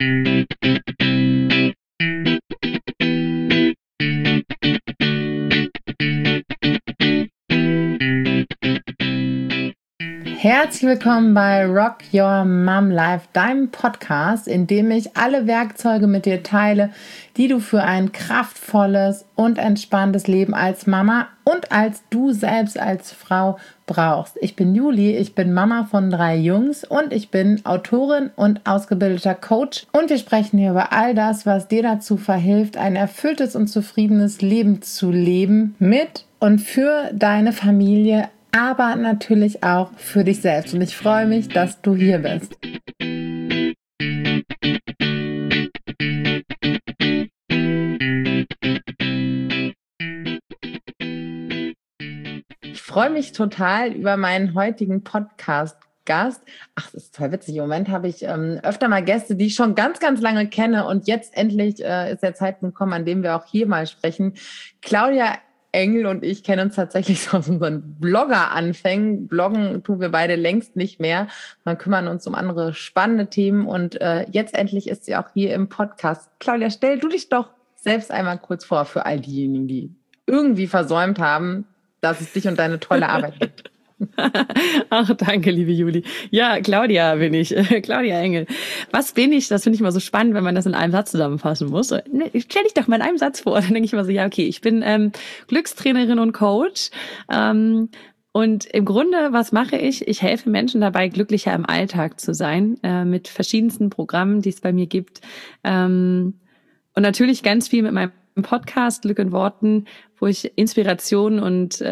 Herzlich willkommen bei Rock Your Mom Life, deinem Podcast, in dem ich alle Werkzeuge mit dir teile, die du für ein kraftvolles und entspanntes Leben als Mama und als du selbst als Frau brauchst. Ich bin Juli, ich bin Mama von 3 Jungs und ich bin Autorin und ausgebildeter Coach. Und wir sprechen hier über all das, was dir dazu verhilft, ein erfülltes und zufriedenes Leben zu leben mit und für deine Familie, aber natürlich auch für dich selbst. Und ich freue mich, dass du hier bist. Ich freue mich total über meinen heutigen Podcast-Gast. Ach, das ist toll witzig. Im Moment habe ich öfter mal Gäste, die ich schon ganz, ganz lange kenne. Und jetzt endlich ist der Zeitpunkt gekommen, an dem wir auch hier mal sprechen. Claudia Engel und ich kennen uns tatsächlich aus unseren Blogger-Anfängen. Bloggen tun wir beide längst nicht mehr. Wir kümmern uns um andere spannende Themen und jetzt endlich ist sie auch hier im Podcast. Claudia, stell du dich doch selbst einmal kurz vor für all diejenigen, die irgendwie versäumt haben, dass es dich und deine tolle Arbeit gibt. Ach, danke, liebe Juli. Ja, Claudia bin ich, Claudia Engel. Was bin ich? Das finde ich immer so spannend, wenn man das in einem Satz zusammenfassen muss. Stell dich doch mal in einem Satz vor. Dann denke ich immer so, ja, okay, ich bin Glückstrainerin und Coach. Und im Grunde, was mache ich? Ich helfe Menschen dabei, glücklicher im Alltag zu sein, mit verschiedensten Programmen, die es bei mir gibt. Und natürlich ganz viel mit meinem Podcast Glück in Worten, wo ich Inspiration und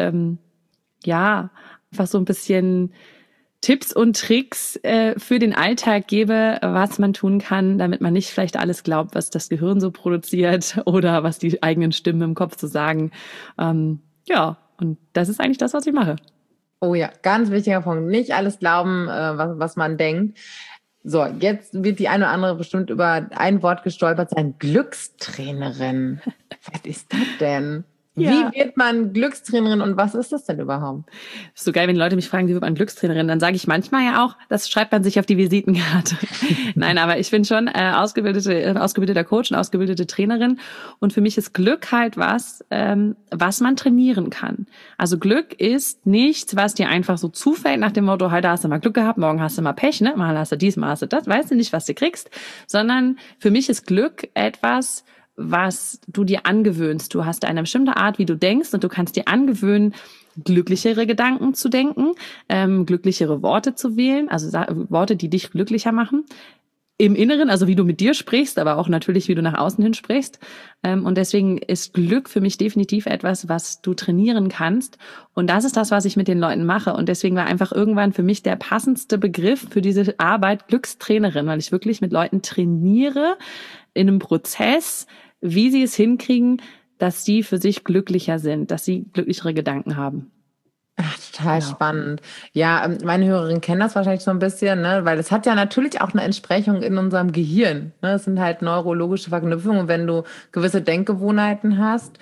einfach so ein bisschen Tipps und Tricks für den Alltag gebe, was man tun kann, damit man nicht vielleicht alles glaubt, was das Gehirn so produziert oder was die eigenen Stimmen im Kopf so sagen. Und das ist eigentlich das, was ich mache. Oh ja, ganz wichtiger Punkt. Nicht alles glauben, was man denkt. So, jetzt wird die eine oder andere bestimmt über ein Wort gestolpert sein. Glückstrainerin. Was ist das denn? Ja. Wie wird man Glückstrainerin und was ist das denn überhaupt? Ist so geil, wenn die Leute mich fragen, wie wird man Glückstrainerin, dann sage ich manchmal ja auch, das schreibt man sich auf die Visitenkarte. Nein, aber ich bin schon ausgebildeter Coach und ausgebildete Trainerin und für mich ist Glück halt was man trainieren kann. Also Glück ist nichts, was dir einfach so zufällt nach dem Motto, heute hast du mal Glück gehabt, morgen hast du mal Pech, ne? Mal hast du dies, mal hast du das, weißt du nicht, was du kriegst, sondern für mich ist Glück etwas, was du dir angewöhnst. Du hast eine bestimmte Art, wie du denkst und du kannst dir angewöhnen, glücklichere Gedanken zu denken, glücklichere Worte zu wählen, also Worte, die dich glücklicher machen. Im Inneren, also wie du mit dir sprichst, aber auch natürlich, wie du nach außen hin sprichst. Und deswegen ist Glück für mich definitiv etwas, was du trainieren kannst. Und das ist das, was ich mit den Leuten mache. Und deswegen war einfach irgendwann für mich der passendste Begriff für diese Arbeit Glückstrainerin, weil ich wirklich mit Leuten trainiere in einem Prozess, wie sie es hinkriegen, dass sie für sich glücklicher sind, dass sie glücklichere Gedanken haben. Ach, total spannend. Ja, meine Hörerinnen kennen das wahrscheinlich so ein bisschen, ne? Weil es hat ja natürlich auch eine Entsprechung in unserem Gehirn. Ne? Es sind halt neurologische Verknüpfungen. Wenn du gewisse Denkgewohnheiten hast,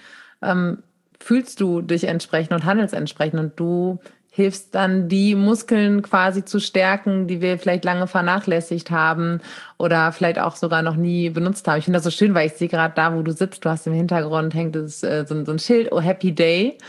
fühlst du dich entsprechend und handelst entsprechend und du hilfst dann, die Muskeln quasi zu stärken, die wir vielleicht lange vernachlässigt haben oder vielleicht auch sogar noch nie benutzt haben. Ich finde das so schön, weil ich sehe gerade da, wo du sitzt, du hast im Hintergrund hängt so ein Schild, oh, Happy Day.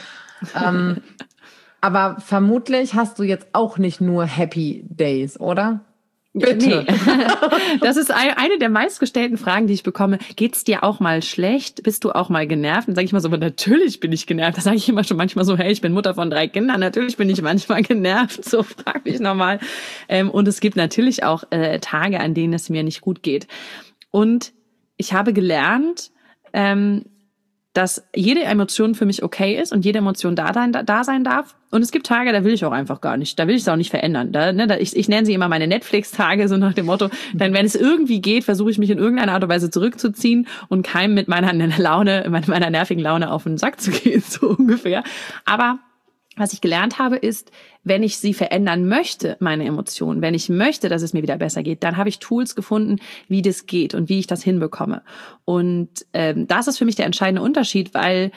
Aber vermutlich hast du jetzt auch nicht nur Happy Days, oder? Bitte. Nee. Das ist eine der meistgestellten Fragen, die ich bekomme. Geht's dir auch mal schlecht? Bist du auch mal genervt? Dann sage ich mal so, aber natürlich bin ich genervt. Da sage ich immer schon manchmal so, hey, ich bin Mutter von 3 Kindern. Natürlich bin ich manchmal genervt. So frag mich nochmal. Und es gibt natürlich auch Tage, an denen es mir nicht gut geht. Und ich habe gelernt, dass jede Emotion für mich okay ist und jede Emotion da sein darf. Und es gibt Tage, da will ich auch einfach gar nicht. Da will ich es auch nicht verändern. Ich nenne sie immer meine Netflix-Tage, so nach dem Motto, dann, wenn es irgendwie geht, versuche ich mich in irgendeiner Art und Weise zurückzuziehen und keinem mit meiner nervigen Laune auf den Sack zu gehen, so ungefähr. Aber was ich gelernt habe, ist, wenn ich sie verändern möchte, meine Emotionen, wenn ich möchte, dass es mir wieder besser geht, dann habe ich Tools gefunden, wie das geht und wie ich das hinbekomme. Und das ist für mich der entscheidende Unterschied, weil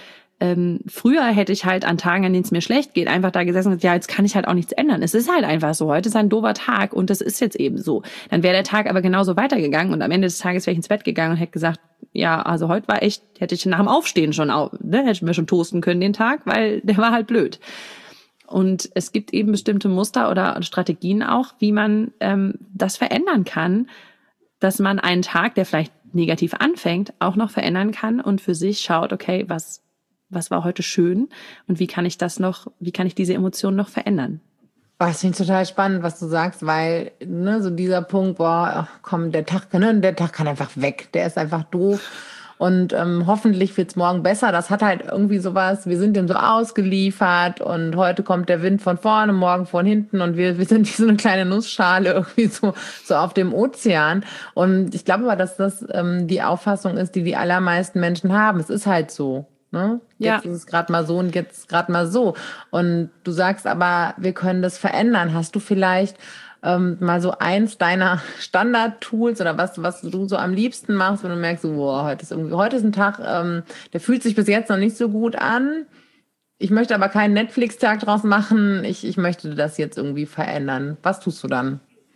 früher hätte ich halt an Tagen, an denen es mir schlecht geht, einfach da gesessen und gesagt, ja, jetzt kann ich halt auch nichts ändern. Es ist halt einfach so. Heute ist ein doofer Tag und das ist jetzt eben so. Dann wäre der Tag aber genauso weitergegangen und am Ende des Tages wäre ich ins Bett gegangen und hätte gesagt, ja, also heute war echt, hätte ich nach dem Aufstehen schon, hätte ich mir schon toasten können den Tag, weil der war halt blöd. Und es gibt eben bestimmte Muster oder Strategien auch, wie man das verändern kann, dass man einen Tag, der vielleicht negativ anfängt, auch noch verändern kann und für sich schaut, okay, was war heute schön und wie kann ich diese Emotionen noch verändern? Das finde ich total spannend, was du sagst, weil so dieser Punkt, boah, komm, der Tag kann einfach weg, der ist einfach doof und hoffentlich wird's morgen besser. Das hat halt irgendwie sowas, wir sind dem so ausgeliefert und heute kommt der Wind von vorne, morgen von hinten und wir sind wie so eine kleine Nussschale irgendwie so auf dem Ozean. Und ich glaube aber, dass das die Auffassung ist, die allermeisten Menschen haben. Es ist halt so. Ne? Jetzt ist es gerade mal so und jetzt gerade mal so. Und du sagst aber, wir können das verändern. Hast du vielleicht mal so eins deiner Standard-Tools oder was du so am liebsten machst, wenn du merkst, so, boah, heute ist ein Tag, der fühlt sich bis jetzt noch nicht so gut an. Ich möchte aber keinen Netflix-Tag draus machen. Ich möchte das jetzt irgendwie verändern. Was tust du dann?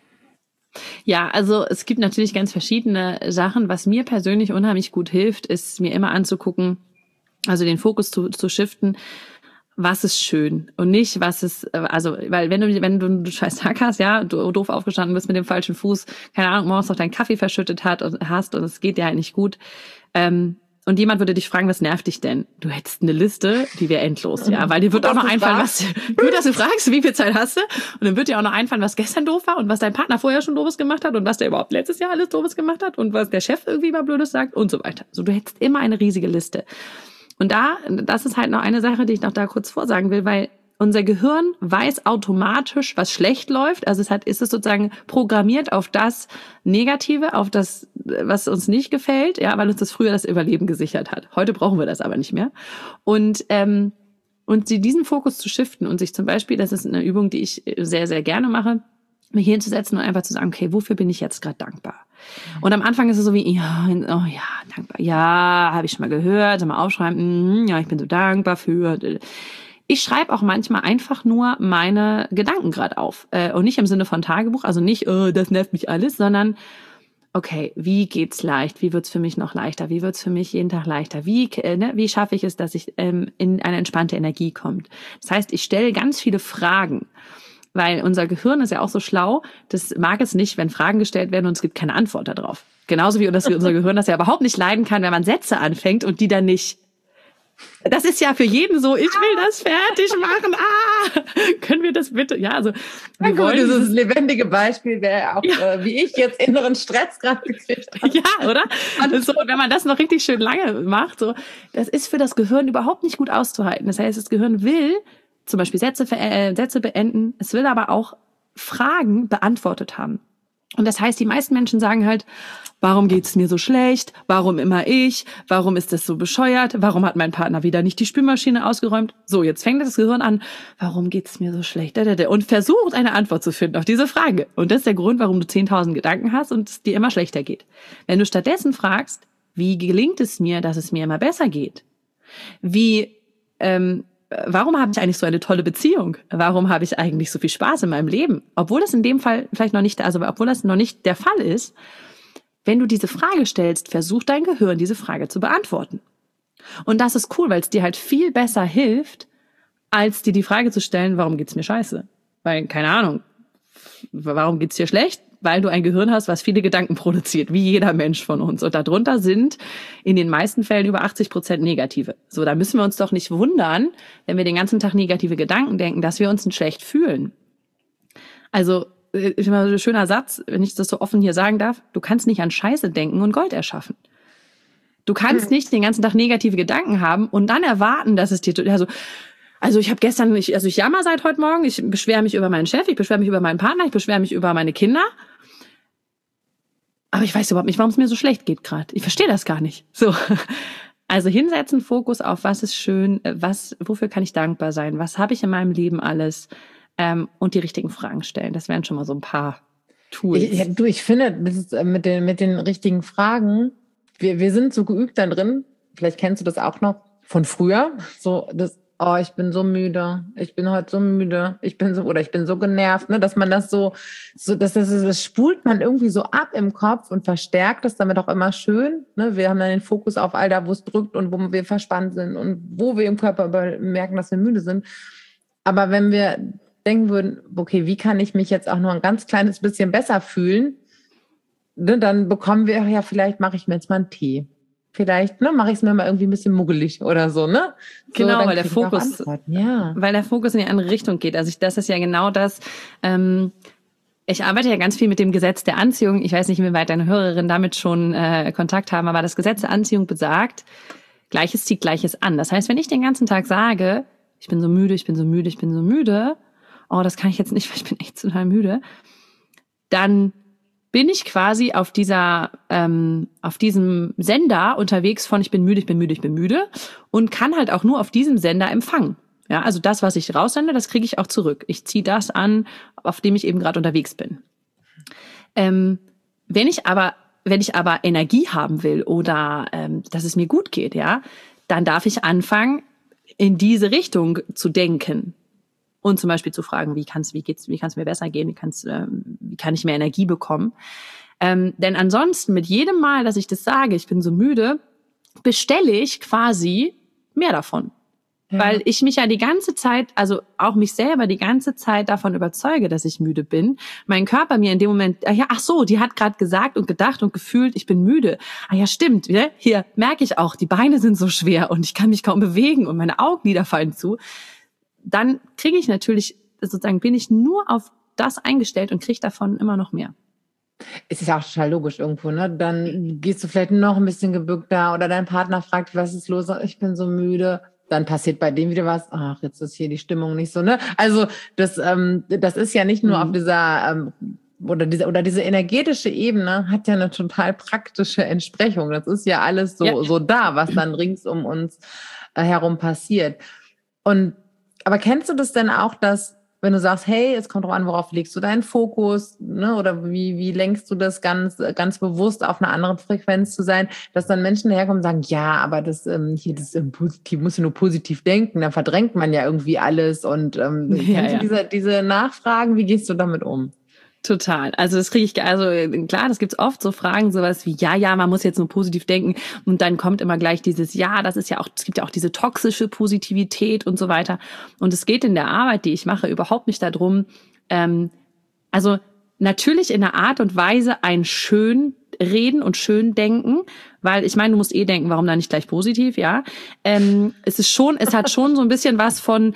Ja, also es gibt natürlich ganz verschiedene Sachen. Was mir persönlich unheimlich gut hilft, ist mir immer anzugucken, also den Fokus zu shiften, was ist schön und nicht, was ist, also, weil wenn du einen scheiß Tag hast, ja, du doof aufgestanden bist mit dem falschen Fuß, keine Ahnung, morgens noch deinen Kaffee verschüttet hast und es geht dir halt nicht gut, und jemand würde dich fragen, was nervt dich denn? Du hättest eine Liste, die wäre endlos, ja, weil dir wird auch noch einfallen, gut, dass du fragst, wie viel Zeit hast du? Und dann wird dir auch noch einfallen, was gestern doof war und was dein Partner vorher schon doofes gemacht hat und was der überhaupt letztes Jahr alles doofes gemacht hat und was der Chef irgendwie mal Blödes sagt und so weiter. So, du hättest immer eine riesige Liste. Und das ist halt noch eine Sache, die ich noch da kurz vorsagen will, weil unser Gehirn weiß automatisch, was schlecht läuft. Also ist es sozusagen programmiert auf das Negative, auf das, was uns nicht gefällt, ja, weil uns das früher das Überleben gesichert hat. Heute brauchen wir das aber nicht mehr. Und diesen Fokus zu shiften und sich zum Beispiel, das ist eine Übung, die ich sehr, sehr gerne mache, mich hinzusetzen und einfach zu sagen, okay, wofür bin ich jetzt gerade dankbar? Und am Anfang ist es so wie, ja, oh ja, dankbar, ja, habe ich schon mal gehört, mal aufschreiben, ja, ich bin so dankbar für. Ich schreibe auch manchmal einfach nur meine Gedanken gerade auf und nicht im Sinne von Tagebuch, also nicht, das nervt mich alles, sondern okay, wie geht's leicht? Wie wird's für mich noch leichter? Wie wird's für mich jeden Tag leichter? Wie schaffe ich es, dass ich in eine entspannte Energie kommt? Das heißt, ich stelle ganz viele Fragen. Weil unser Gehirn ist ja auch so schlau, das mag es nicht, wenn Fragen gestellt werden und es gibt keine Antwort darauf. Genauso wie unser Gehirn das ja überhaupt nicht leiden kann, wenn man Sätze anfängt und die dann nicht. Das ist ja für jeden so, ich will das fertig machen, können wir das bitte? Ja, also wir wollen dieses lebendige Beispiel wäre auch, wie ich jetzt inneren Stress gerade gekriegt habe. Ja, oder? So, wenn man das noch richtig schön lange macht, so, das ist für das Gehirn überhaupt nicht gut auszuhalten. Das heißt, das Gehirn will zum Beispiel Sätze beenden. Es will aber auch Fragen beantwortet haben. Und das heißt, die meisten Menschen sagen halt, warum geht's mir so schlecht? Warum immer ich? Warum ist das so bescheuert? Warum hat mein Partner wieder nicht die Spülmaschine ausgeräumt? So, jetzt fängt das Gehirn an, warum geht's mir so schlecht? Und versucht eine Antwort zu finden auf diese Frage. Und das ist der Grund, warum du 10.000 Gedanken hast und es dir immer schlechter geht. Wenn du stattdessen fragst, wie gelingt es mir, dass es mir immer besser geht? Warum habe ich eigentlich so eine tolle Beziehung? Warum habe ich eigentlich so viel Spaß in meinem Leben? Obwohl das in dem Fall vielleicht noch nicht, obwohl das noch nicht der Fall ist, wenn du diese Frage stellst, versucht dein Gehirn, diese Frage zu beantworten. Und das ist cool, weil es dir halt viel besser hilft, als dir die Frage zu stellen, warum geht's mir scheiße? Weil, keine Ahnung, warum geht's dir schlecht? Weil du ein Gehirn hast, was viele Gedanken produziert, wie jeder Mensch von uns. Und darunter sind in den meisten Fällen über 80% negative. So, da müssen wir uns doch nicht wundern, wenn wir den ganzen Tag negative Gedanken denken, dass wir uns schlecht fühlen. Also, ist immer so ein schöner Satz, wenn ich das so offen hier sagen darf, du kannst nicht an Scheiße denken und Gold erschaffen. Du kannst nicht den ganzen Tag negative Gedanken haben und dann erwarten, dass es dir, also ich habe ich jammer seit heute Morgen, ich beschwere mich über meinen Chef, ich beschwere mich über meinen Partner, ich beschwere mich über meine Kinder. Aber ich weiß überhaupt nicht, warum es mir so schlecht geht gerade. Ich verstehe das gar nicht. So. Also hinsetzen, Fokus auf was ist schön, wofür kann ich dankbar sein, was habe ich in meinem Leben alles, und die richtigen Fragen stellen. Das wären schon mal so ein paar Tools. Ich finde, mit den richtigen Fragen, wir sind so geübt da drin, vielleicht kennst du das auch noch, von früher. So, ich bin so müde, ich bin heute so müde, ich bin so genervt, ne, dass man das das spult man irgendwie so ab im Kopf und verstärkt es damit auch immer schön. Ne? Wir haben dann den Fokus auf all da, wo es drückt und wo wir verspannt sind und wo wir im Körper merken, dass wir müde sind. Aber wenn wir denken würden, okay, wie kann ich mich jetzt auch nur ein ganz kleines bisschen besser fühlen, ne, dann bekommen wir, ja, vielleicht mache ich mir jetzt mal einen Tee. Vielleicht mache ich es mir mal irgendwie ein bisschen muggelig oder so, ne? Genau, so, weil der Fokus in die andere Richtung geht. Also das ist ja genau das. Ich arbeite ja ganz viel mit dem Gesetz der Anziehung. Ich weiß nicht, inwieweit deine Hörerinnen damit schon Kontakt haben, aber das Gesetz der Anziehung besagt, Gleiches zieht Gleiches an. Das heißt, wenn ich den ganzen Tag sage, ich bin so müde, ich bin so müde, ich bin so müde, oh, das kann ich jetzt nicht, weil ich bin echt total müde, dann bin ich quasi auf diesem Sender unterwegs von ich bin müde, ich bin müde, ich bin müde und kann halt auch nur auf diesem Sender empfangen. Ja, also das, was ich raussende, das kriege ich auch zurück. Ich ziehe das an, auf dem ich eben gerade unterwegs bin. Wenn ich aber Energie haben will oder dass es mir gut geht, ja, dann darf ich anfangen, in diese Richtung zu denken. Und zum Beispiel zu fragen, wie kann es mir besser gehen, wie kann ich mehr Energie bekommen. Denn ansonsten, mit jedem Mal, dass ich das sage, ich bin so müde, bestelle ich quasi mehr davon. Ja. Weil ich mich ja die ganze Zeit, also auch mich selber die ganze Zeit davon überzeuge, dass ich müde bin. Mein Körper mir in dem Moment, die hat gerade gesagt und gedacht und gefühlt, ich bin müde. Ah ja, stimmt, ne? Hier merke ich auch, die Beine sind so schwer und ich kann mich kaum bewegen und meine Augenlider fallen zu. Dann kriege ich natürlich, sozusagen bin ich nur auf das eingestellt und kriege davon immer noch mehr. Es ist ja auch total logisch irgendwo, ne? Dann gehst du vielleicht noch ein bisschen gebückter oder dein Partner fragt, was ist los? Ich bin so müde. Dann passiert bei dem wieder was. Ach, jetzt ist hier die Stimmung nicht so, ne? Also das ist ja nicht nur auf dieser diese energetische Ebene hat ja eine total praktische Entsprechung. Das ist ja alles so da, was dann rings um uns herum passiert. Aber kennst du das denn auch, dass, wenn du sagst, hey, es kommt drauf an, worauf legst du deinen Fokus, ne? Oder wie lenkst du das ganz bewusst auf einer anderen Frequenz zu sein, dass dann Menschen daherkommen und sagen, ja, aber das positiv, muss ja nur positiv denken, da verdrängt man ja irgendwie alles. Und kennst du diese Nachfragen, wie gehst du damit um? Total. Also das kriege ich, klar, das gibt's oft so Fragen, sowas wie, man muss jetzt nur positiv denken und dann kommt immer gleich dieses, das ist ja auch, es gibt ja auch diese toxische Positivität und so weiter. Und es geht in der Arbeit, die ich mache, überhaupt nicht darum, also natürlich in einer Art und Weise ein schön reden und schön denken, weil ich meine, du musst denken, warum dann nicht gleich positiv, ja. Es hat schon so ein bisschen was von,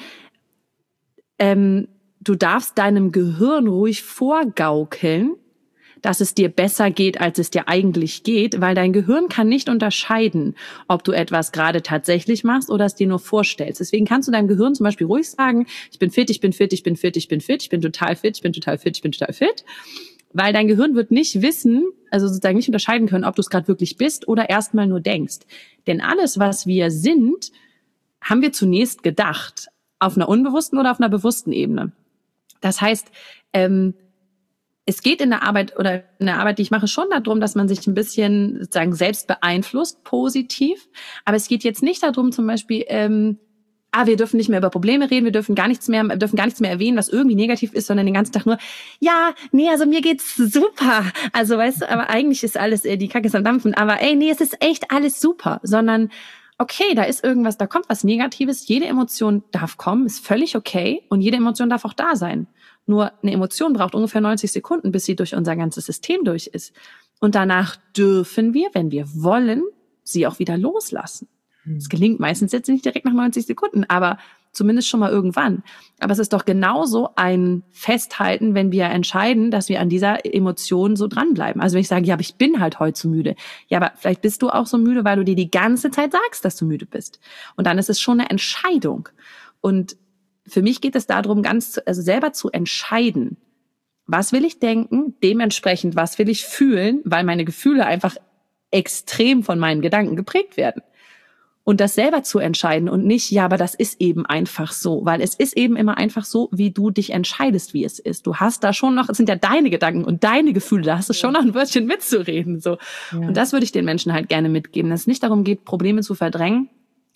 du darfst deinem Gehirn ruhig vorgaukeln, dass es dir besser geht, als es dir eigentlich geht, weil dein Gehirn kann nicht unterscheiden, ob du etwas gerade tatsächlich machst oder es dir nur vorstellst. Deswegen kannst du deinem Gehirn zum Beispiel ruhig sagen, ich bin fit, ich bin fit, ich bin fit, ich bin fit, ich bin total fit, ich bin total fit, ich bin total fit. Weil dein Gehirn wird nicht wissen, also sozusagen nicht unterscheiden können, ob du es gerade wirklich bist oder erstmal nur denkst. Denn alles, was wir sind, haben wir zunächst gedacht. Auf einer unbewussten oder auf einer bewussten Ebene. Das heißt, es geht in der Arbeit die ich mache, schon darum, dass man sich ein bisschen sozusagen selbst beeinflusst, positiv. Aber es geht jetzt nicht darum, zum Beispiel, wir dürfen nicht mehr über Probleme reden, wir dürfen gar nichts mehr erwähnen, was irgendwie negativ ist, sondern den ganzen Tag nur, also mir geht's super. Also weißt du, aber eigentlich ist alles, die Kacke ist am Dampfen, aber es ist echt alles super. Sondern okay, da ist irgendwas, da kommt was Negatives, jede Emotion darf kommen, ist völlig okay und jede Emotion darf auch da sein. Nur eine Emotion braucht ungefähr 90 Sekunden, bis sie durch unser ganzes System durch ist. Und danach dürfen wir, wenn wir wollen, sie auch wieder loslassen. Es gelingt meistens jetzt nicht direkt nach 90 Sekunden, aber zumindest schon mal irgendwann. Aber es ist doch genauso ein Festhalten, wenn wir entscheiden, dass wir an dieser Emotion so dranbleiben. Also wenn ich sage, aber ich bin halt heute so müde. Ja, aber vielleicht bist du auch so müde, weil du dir die ganze Zeit sagst, dass du müde bist. Und dann ist es schon eine Entscheidung. Und für mich geht es darum, selber zu entscheiden, was will ich denken, dementsprechend, was will ich fühlen, weil meine Gefühle einfach extrem von meinen Gedanken geprägt werden. Und das selber zu entscheiden und nicht, aber das ist eben einfach so, weil es ist eben immer einfach so, wie du dich entscheidest, wie es ist. Du hast da schon noch, es sind ja deine Gedanken und deine Gefühle, da hast du schon noch ein Wörtchen mitzureden, so. Ja. Und das würde ich den Menschen halt gerne mitgeben, dass es nicht darum geht, Probleme zu verdrängen,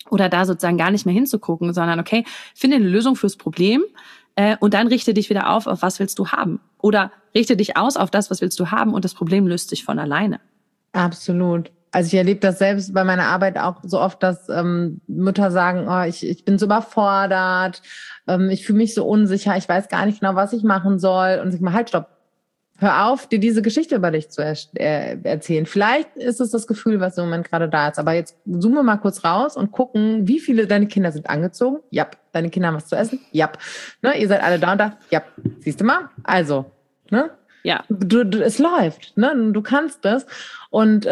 oder da sozusagen gar nicht mehr hinzugucken, sondern okay, finde eine Lösung fürs Problem und dann richte dich wieder auf was willst du haben. Oder richte dich aus auf das, was willst du haben und das Problem löst sich von alleine. Absolut. Also ich erlebe das selbst bei meiner Arbeit auch so oft, dass Mütter sagen, oh, ich bin so überfordert, ich fühle mich so unsicher, ich weiß gar nicht genau, was ich machen soll. Und ich mal, halt, stopp. Hör auf, dir diese Geschichte über dich zu erzählen. Vielleicht ist es das Gefühl, was im Moment gerade da ist. Aber jetzt zoomen wir mal kurz raus und gucken, wie viele deine Kinder sind angezogen. Japp. Deine Kinder haben was zu essen. Japp. Ne, ihr seid alle da und da. Japp. Siehst du mal? Also, ne? Ja. Es läuft. Ne? Du kannst das. Und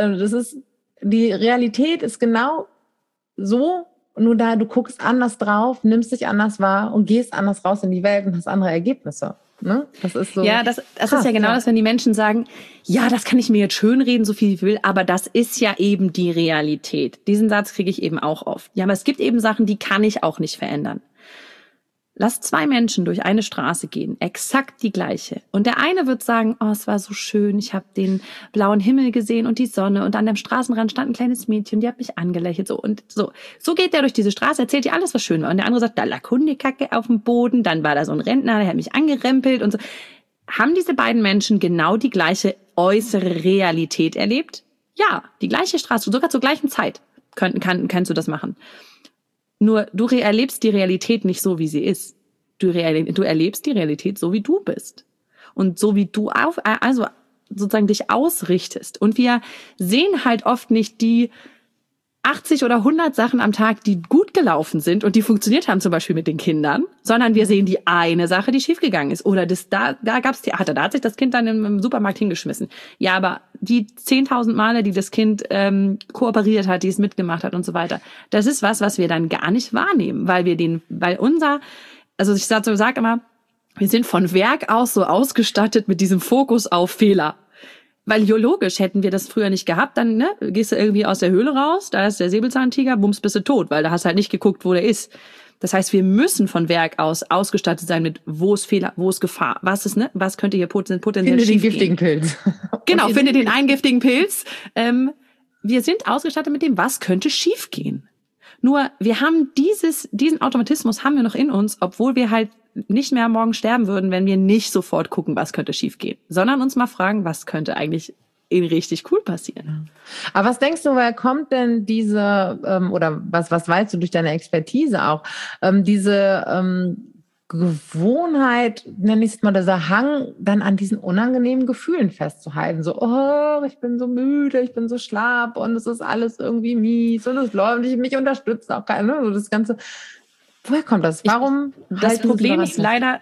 die Realität ist genau so. Nur da, du guckst anders drauf, nimmst dich anders wahr und gehst anders raus in die Welt und hast andere Ergebnisse. Ne? Das ist so. Ja, das ist ja genau das, wenn die Menschen sagen, ja, das kann ich mir jetzt schönreden, so viel ich will, aber das ist ja eben die Realität. Diesen Satz kriege ich eben auch oft. Ja, aber es gibt eben Sachen, die kann ich auch nicht verändern. Lass 2 Menschen durch eine Straße gehen, exakt die gleiche. Und der eine wird sagen, oh, es war so schön, ich habe den blauen Himmel gesehen und die Sonne und an dem Straßenrand stand ein kleines Mädchen, die hat mich angelächelt. So geht der durch diese Straße, erzählt dir alles, was schön war. Und der andere sagt, da lag Hundekacke auf dem Boden, dann war da so ein Rentner, der hat mich angerempelt und so. Haben diese beiden Menschen genau die gleiche äußere Realität erlebt? Ja, die gleiche Straße, sogar zur gleichen Zeit kannst du das machen. Nur du erlebst die Realität nicht so, wie sie ist. Du erlebst die Realität so, wie du bist. Und so, wie du also sozusagen dich ausrichtest. Und wir sehen halt oft nicht die 80 oder 100 Sachen am Tag, die gut gelaufen sind und die funktioniert haben, zum Beispiel mit den Kindern, sondern wir sehen die eine Sache, die schiefgegangen ist. Oder da hat sich das Kind dann im Supermarkt hingeschmissen. Ja, aber die 10.000 Male, die das Kind kooperiert hat, die es mitgemacht hat und so weiter, das ist was wir dann gar nicht wahrnehmen, also ich sag immer, wir sind von Werk aus so ausgestattet mit diesem Fokus auf Fehler. Weil logisch, hätten wir das früher nicht gehabt, dann gehst du irgendwie aus der Höhle raus, da ist der Säbelzahntiger, bums, bist du tot, weil da hast halt nicht geguckt, wo der ist. Das heißt, wir müssen von Werk aus ausgestattet sein mit, wo ist Fehler, wo ist Gefahr, was könnte hier potenziell finde den giftigen Pilz. Genau, finde den einen giftigen Pilz. Wir sind ausgestattet mit dem, was könnte schiefgehen. Nur, wir haben diesen Automatismus haben wir noch in uns, obwohl wir halt nicht mehr morgen sterben würden, wenn wir nicht sofort gucken, was könnte schiefgehen, sondern uns mal fragen, was könnte eigentlich richtig cool passieren. Aber was denkst du, woher kommt denn diese, oder was weißt du durch deine Expertise auch, diese Gewohnheit, nenne ich es mal, dieser Hang, dann an diesen unangenehmen Gefühlen festzuhalten. So, oh, ich bin so müde, ich bin so schlapp und es ist alles irgendwie mies und es läuft nicht, mich unterstützt auch keiner. So das Ganze. Woher kommt das? Warum? Das Problem ist leider,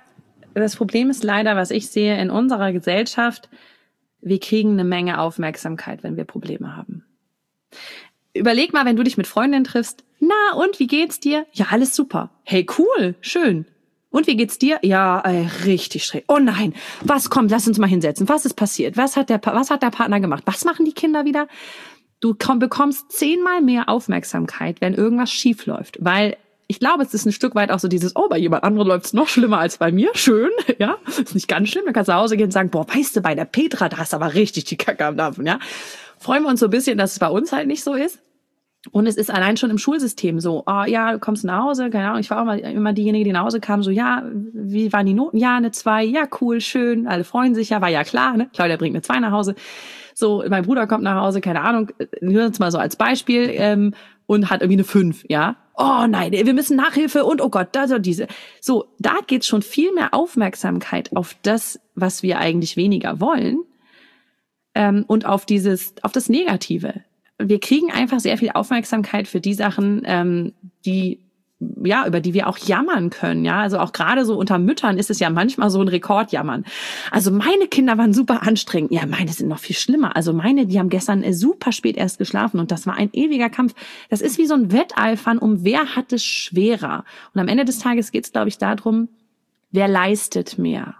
was ich sehe in unserer Gesellschaft, wir kriegen eine Menge Aufmerksamkeit, wenn wir Probleme haben. Überleg mal, wenn du dich mit Freundinnen triffst, na und, wie geht's dir? Ja, alles super. Hey, cool, schön. Und wie geht's dir? Ja, richtig schräg. Oh nein, was kommt? Lass uns mal hinsetzen. Was ist passiert? Was hat der Partner gemacht? Was machen die Kinder wieder? Du bekommst 10-mal mehr Aufmerksamkeit, wenn irgendwas schief läuft, weil ich glaube, es ist ein Stück weit auch so dieses, oh, bei jemand anderem läuft es noch schlimmer als bei mir. Schön, ja. Ist nicht ganz schlimm. Dann kannst du nach Hause gehen und sagen, boah, weißt du, bei der Petra, da hast du aber richtig die Kacke am Dampfen, ja. Freuen wir uns so ein bisschen, dass es bei uns halt nicht so ist. Und es ist allein schon im Schulsystem so, oh ja, du kommst nach Hause, keine Ahnung, ich war auch immer diejenige, die nach Hause kam, so, ja, wie waren die Noten? Ja, eine 2, ja, cool, schön, alle freuen sich, ja, war ja klar, ne? Claudia bringt eine 2 nach Hause. So, mein Bruder kommt nach Hause, keine Ahnung, nur jetzt mal so als Beispiel, und hat irgendwie eine 5, ja. Oh nein, wir müssen Nachhilfe und oh Gott, da diese. So, da geht's schon viel mehr Aufmerksamkeit auf das, was wir eigentlich weniger wollen, und auf das Negative. Wir kriegen einfach sehr viel Aufmerksamkeit für die Sachen, über die wir auch jammern können, ja. Also auch gerade so unter Müttern ist es ja manchmal so ein Rekordjammern. Also meine Kinder waren super anstrengend. Ja, meine sind noch viel schlimmer. Also die haben gestern super spät erst geschlafen und das war ein ewiger Kampf. Das ist wie so ein Wetteifern wer hat es schwerer. Und am Ende des Tages geht es, glaube ich, darum, wer leistet mehr.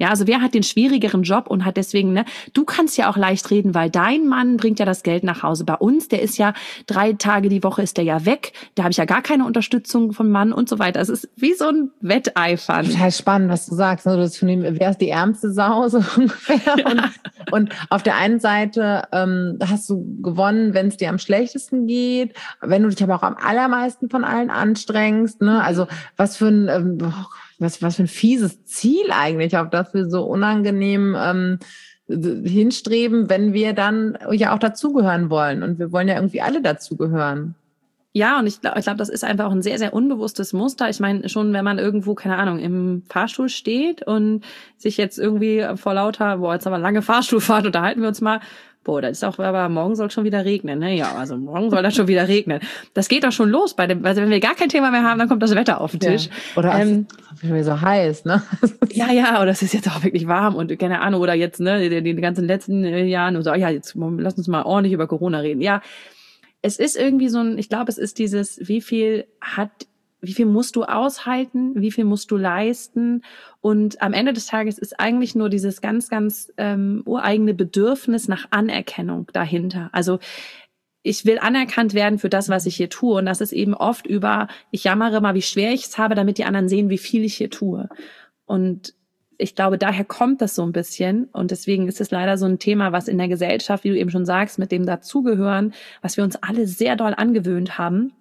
Ja, also wer hat den schwierigeren Job und hat deswegen, ne, du kannst ja auch leicht reden, weil dein Mann bringt ja das Geld nach Hause. Bei uns, der ist ja 3 Tage die Woche ist der ja weg. Da habe ich ja gar keine Unterstützung vom Mann und so weiter. Es ist wie so ein Wetteifern. Total spannend, was du sagst. Ne? Wer ist die ärmste Sau so ungefähr? Ja. Und auf der einen Seite hast du gewonnen, wenn es dir am schlechtesten geht, wenn du dich aber auch am allermeisten von allen anstrengst. Ne? Also was für ein fieses Ziel eigentlich, auf das wir so unangenehm hinstreben, wenn wir dann ja auch dazugehören wollen. Und wir wollen ja irgendwie alle dazugehören. Ja, und ich glaube, das ist einfach auch ein sehr, sehr unbewusstes Muster. Ich meine, schon wenn man irgendwo, keine Ahnung, im Fahrstuhl steht und sich jetzt irgendwie vor lauter, jetzt haben wir lange Fahrstuhlfahrt, unterhalten wir uns mal, das ist auch, aber morgen soll schon wieder regnen, ne? Ja, also morgen soll das schon wieder regnen. Das geht doch schon los also wenn wir gar kein Thema mehr haben, dann kommt das Wetter auf den Tisch. Ja. Oder es ist so heiß, ne? Ja, oder es ist jetzt auch wirklich warm und keine Ahnung, oder jetzt, ne, die ganzen letzten Jahren und so, ja, jetzt lass uns mal ordentlich über Corona reden. Ja, es ist irgendwie ich glaube, es ist dieses, wie viel musst du aushalten, wie viel musst du leisten, und am Ende des Tages ist eigentlich nur dieses ganz, ganz ureigene Bedürfnis nach Anerkennung dahinter. Also ich will anerkannt werden für das, was ich hier tue, und das ist eben oft ich jammere mal, wie schwer ich es habe, damit die anderen sehen, wie viel ich hier tue. Und ich glaube, daher kommt das so ein bisschen, und deswegen ist es leider so ein Thema, was in der Gesellschaft, wie du eben schon sagst, mit dem Dazugehören, was wir uns alle sehr doll angewöhnt haben.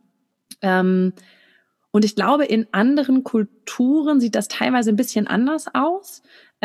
Und ich glaube, in anderen Kulturen sieht das teilweise ein bisschen anders aus.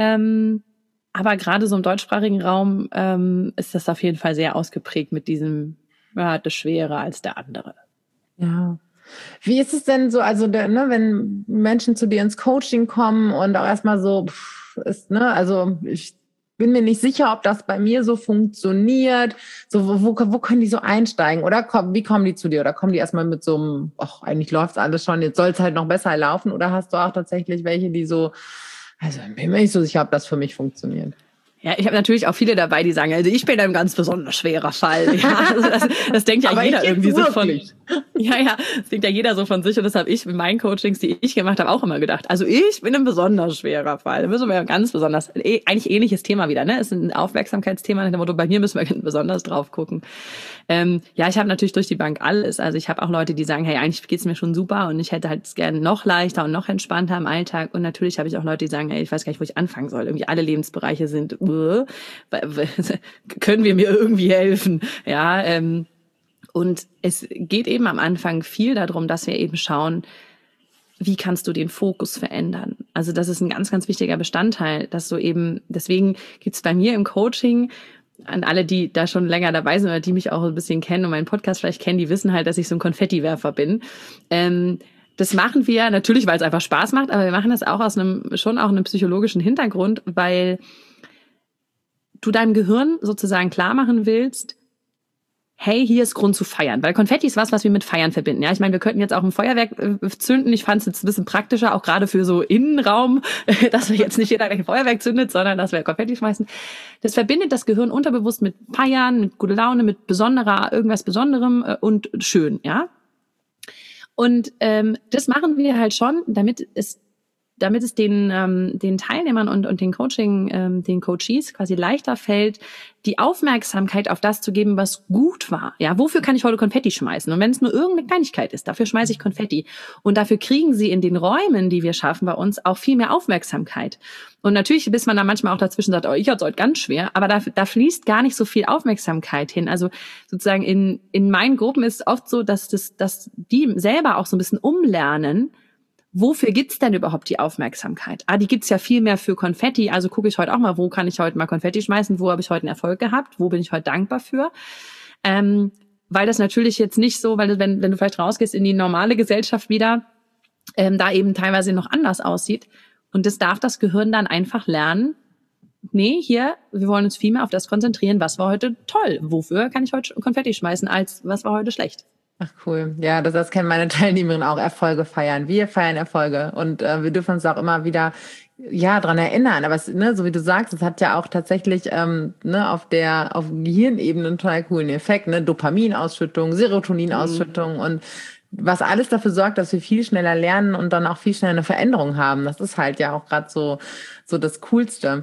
Aber gerade so im deutschsprachigen Raum ist das auf jeden Fall sehr ausgeprägt mit diesem, das Schwere als der andere. Ja. Wie ist es denn so, also wenn Menschen zu dir ins Coaching kommen und auch erstmal so also ich bin mir nicht sicher, ob das bei mir so funktioniert. So, wo können die so einsteigen? Oder wie kommen die zu dir? Oder kommen die erstmal mit so einem, eigentlich läuft alles schon, jetzt soll es halt noch besser laufen? Oder hast du auch tatsächlich welche, die so, also bin mir nicht so sicher, ob das für mich funktioniert? Ja, ich habe natürlich auch viele dabei, die sagen, also ich bin ein ganz besonders schwerer Fall. Ja, also das denkt ja jeder irgendwie so von. Ja, das denkt ja jeder so von sich, und das habe ich mit meinen Coachings, die ich gemacht habe, auch immer gedacht. Also ich bin ein besonders schwerer Fall. Da müssen wir ganz besonders, eigentlich ähnliches Thema wieder, ne? Ist ein Aufmerksamkeitsthema nach dem Motto, bei mir müssen wir besonders drauf gucken. Ja, ich habe natürlich durch die Bank alles. Also ich habe auch Leute, die sagen, hey, eigentlich geht's mir schon super und ich hätte halt gerne noch leichter und noch entspannter im Alltag. Und natürlich habe ich auch Leute, die sagen, hey, ich weiß gar nicht, wo ich anfangen soll. Irgendwie alle Lebensbereiche sind, können wir mir irgendwie helfen? Ja, und es geht eben am Anfang viel darum, dass wir eben schauen, wie kannst du den Fokus verändern? Also das ist ein ganz, ganz wichtiger Bestandteil, dass du eben, deswegen gibt's bei mir im Coaching, an alle, die da schon länger dabei sind oder die mich auch ein bisschen kennen und meinen Podcast vielleicht kennen, die wissen halt, dass ich so ein Konfettiwerfer bin. Das machen wir natürlich, weil es einfach Spaß macht, aber wir machen das auch aus einem psychologischen Hintergrund, weil du deinem Gehirn sozusagen klar machen willst, hey, hier ist Grund zu feiern. Weil Konfetti ist was wir mit Feiern verbinden. Ja, ich meine, wir könnten jetzt auch ein Feuerwerk zünden. Ich fand es jetzt ein bisschen praktischer, auch gerade für so Innenraum, dass wir jetzt nicht jeder ein Feuerwerk zündet, sondern dass wir Konfetti schmeißen. Das verbindet das Gehirn unterbewusst mit Feiern, mit guter Laune, mit irgendwas Besonderem und schön, ja. Und das machen wir halt schon, damit es den Teilnehmern und den Coaches quasi leichter fällt, die Aufmerksamkeit auf das zu geben, was gut war. Ja, wofür kann ich heute Konfetti schmeißen? Und wenn es nur irgendeine Kleinigkeit ist, dafür schmeiße ich Konfetti. Und dafür kriegen sie in den Räumen, die wir schaffen bei uns, auch viel mehr Aufmerksamkeit. Und natürlich, bis man da manchmal auch dazwischen sagt, ich hatte es heute ganz schwer, aber da fließt gar nicht so viel Aufmerksamkeit hin. Also sozusagen in meinen Gruppen ist es oft so, dass die selber auch so ein bisschen umlernen, wofür gibt's denn überhaupt die Aufmerksamkeit? Die gibt's ja viel mehr für Konfetti. Also gucke ich heute auch mal, wo kann ich heute mal Konfetti schmeißen? Wo habe ich heute einen Erfolg gehabt? Wo bin ich heute dankbar für? Weil das natürlich jetzt nicht so, weil wenn du vielleicht rausgehst in die normale Gesellschaft wieder, da eben teilweise noch anders aussieht. Und das darf das Gehirn dann einfach lernen. Nee, wir wollen uns viel mehr auf das konzentrieren, was war heute toll? Wofür kann ich heute Konfetti schmeißen, als was war heute schlecht? Ach cool. Ja, das kennen meine Teilnehmerinnen auch, Erfolge feiern. Wir feiern Erfolge und wir dürfen uns auch immer wieder dran erinnern. Aber so wie du sagst, es hat ja auch tatsächlich auf Gehirnebene einen total coolen Effekt. Dopaminausschüttung, Serotoninausschüttung und was alles dafür sorgt, dass wir viel schneller lernen und dann auch viel schneller eine Veränderung haben. Das ist halt ja auch gerade so das Coolste.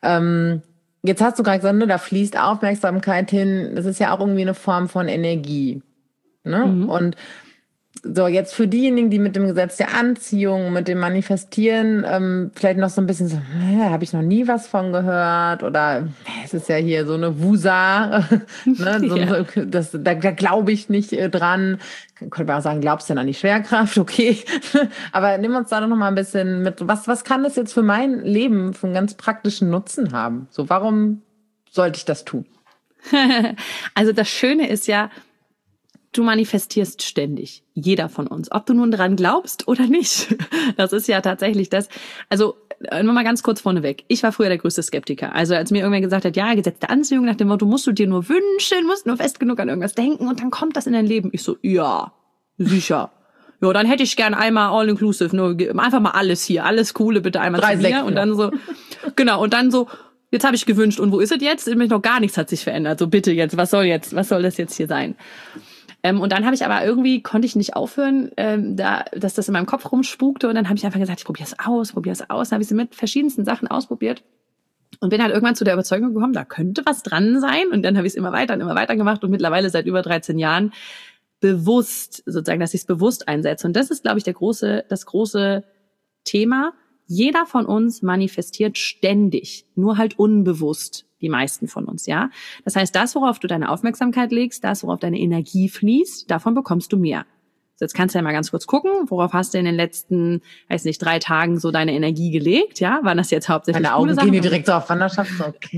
Jetzt hast du gerade gesagt, ne, da fließt Aufmerksamkeit hin. Das ist ja auch irgendwie eine Form von Energie. Ne? Und so, jetzt für diejenigen, die mit dem Gesetz der Anziehung, mit dem Manifestieren vielleicht noch so ein bisschen so, habe ich noch nie was von gehört oder es ist ja hier so eine Wusa, ne, da glaube ich nicht dran. Könnte man auch sagen, glaubst du denn an die Schwerkraft? Okay, aber nimm uns da doch noch mal ein bisschen mit, was kann das jetzt für mein Leben für einen ganz praktischen Nutzen haben? So, warum sollte ich das tun? Also das Schöne ist ja, du manifestierst ständig, jeder von uns, ob du nun dran glaubst oder nicht. Das ist ja tatsächlich das. Also nur mal ganz kurz vorneweg. Ich war früher der größte Skeptiker. Also als mir irgendwer gesagt hat, ja, Gesetz der Anziehung, nach dem Motto, musst du dir nur wünschen, musst nur fest genug an irgendwas denken und dann kommt das in dein Leben. Ich so, ja, sicher. Ja, dann hätte ich gern einmal all-inclusive, nur einfach mal alles hier, alles Coole bitte einmal 3 zu mir. Und dann so, genau, und dann so, jetzt habe ich gewünscht und wo ist es jetzt? Noch gar nichts hat sich verändert. So bitte jetzt, was soll das jetzt hier sein? Und dann habe ich aber irgendwie, konnte ich nicht aufhören, dass das in meinem Kopf rumspukte und dann habe ich einfach gesagt, ich probiere es aus. Dann habe ich sie mit verschiedensten Sachen ausprobiert und bin halt irgendwann zu der Überzeugung gekommen, da könnte was dran sein und dann habe ich es immer weiter gemacht und mittlerweile seit über 13 Jahren bewusst, sozusagen, dass ich es bewusst einsetze. Und das ist, glaube ich, das große Thema. Jeder von uns manifestiert ständig, nur halt unbewusst. Die meisten von uns, ja. Das heißt, das, worauf du deine Aufmerksamkeit legst, das, worauf deine Energie fließt, davon bekommst du mehr. So, jetzt kannst du ja mal ganz kurz gucken, worauf hast du in den letzten, 3 Tagen so deine Energie gelegt, ja? Waren das jetzt hauptsächlich meine Augen gehen dir direkt so auf Wanderschaft,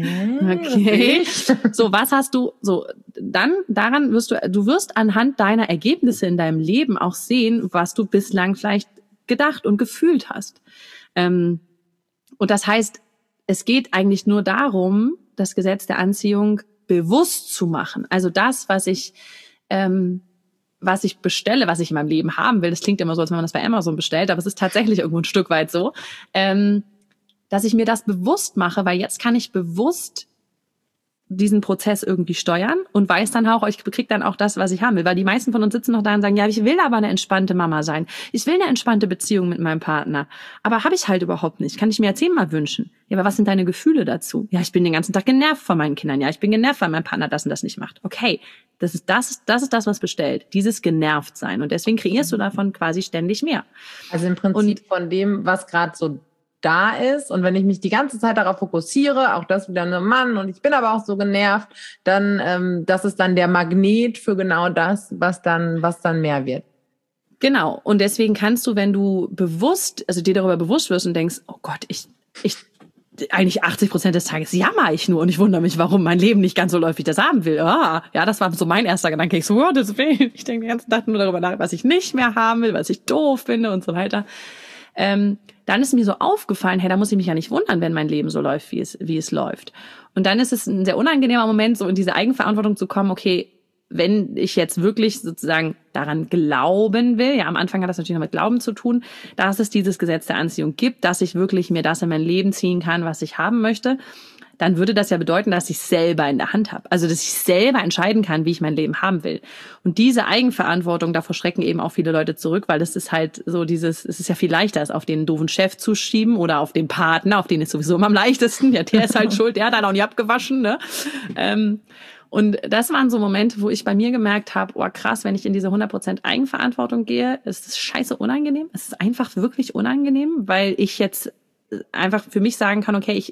okay. So, was hast du, so, dann, daran du wirst anhand deiner Ergebnisse in deinem Leben auch sehen, was du bislang vielleicht gedacht und gefühlt hast. Und das heißt, es geht eigentlich nur darum, das Gesetz der Anziehung bewusst zu machen. Also das, was ich bestelle, was ich in meinem Leben haben will, das klingt immer so, als wenn man das bei Amazon bestellt, aber es ist tatsächlich irgendwo ein Stück weit so, dass ich mir das bewusst mache, weil jetzt kann ich bewusst diesen Prozess irgendwie steuern und weiß dann auch, ich kriege dann auch das, was ich haben will. Weil die meisten von uns sitzen noch da und sagen, ja, ich will aber eine entspannte Mama sein. Ich will eine entspannte Beziehung mit meinem Partner. Aber habe ich halt überhaupt nicht. Kann ich mir jetzt 10-mal wünschen. Ja, aber was sind deine Gefühle dazu? Ja, ich bin den ganzen Tag genervt von meinen Kindern. Ja, ich bin genervt, weil mein Partner das und das nicht macht. Okay, das ist das, was bestellt. Dieses genervt sein. Und deswegen kreierst du davon quasi ständig mehr. Also im Prinzip von dem, was gerade so da ist und wenn ich mich die ganze Zeit darauf fokussiere, auch das wieder ein Mann und ich bin aber auch so genervt, dann das ist dann der Magnet für genau das, was dann mehr wird. Genau. Und deswegen kannst du, wenn du bewusst, also dir darüber bewusst wirst und denkst, oh Gott, ich eigentlich 80% des Tages jammer ich nur und ich wundere mich, warum mein Leben nicht ganz so läuft, wie ich das haben will. Ja, das war so mein erster Gedanke. Ich so, Gottes Willen. Ich denke den ganzen Tag nur darüber nach, was ich nicht mehr haben will, was ich doof finde und so weiter. Dann ist mir so aufgefallen, hey, da muss ich mich ja nicht wundern, wenn mein Leben so läuft, wie es läuft. Und dann ist es ein sehr unangenehmer Moment, so in diese Eigenverantwortung zu kommen, okay, wenn ich jetzt wirklich sozusagen daran glauben will, ja, am Anfang hat das natürlich noch mit Glauben zu tun, dass es dieses Gesetz der Anziehung gibt, dass ich wirklich mir das in mein Leben ziehen kann, was ich haben möchte, dann würde das ja bedeuten, dass ich selber in der Hand habe. Also, dass ich selber entscheiden kann, wie ich mein Leben haben will. Und diese Eigenverantwortung, davor schrecken eben auch viele Leute zurück, weil das ist halt so es ist ja viel leichter, es auf den doofen Chef zu schieben oder auf den Partner, auf den ist sowieso immer am leichtesten. Ja, der ist halt schuld, der hat halt auch nicht abgewaschen, ne? Und das waren so Momente, wo ich bei mir gemerkt habe, oh krass, wenn ich in diese 100% Eigenverantwortung gehe, ist es scheiße unangenehm. Es ist einfach wirklich unangenehm, weil ich jetzt einfach für mich sagen kann, okay,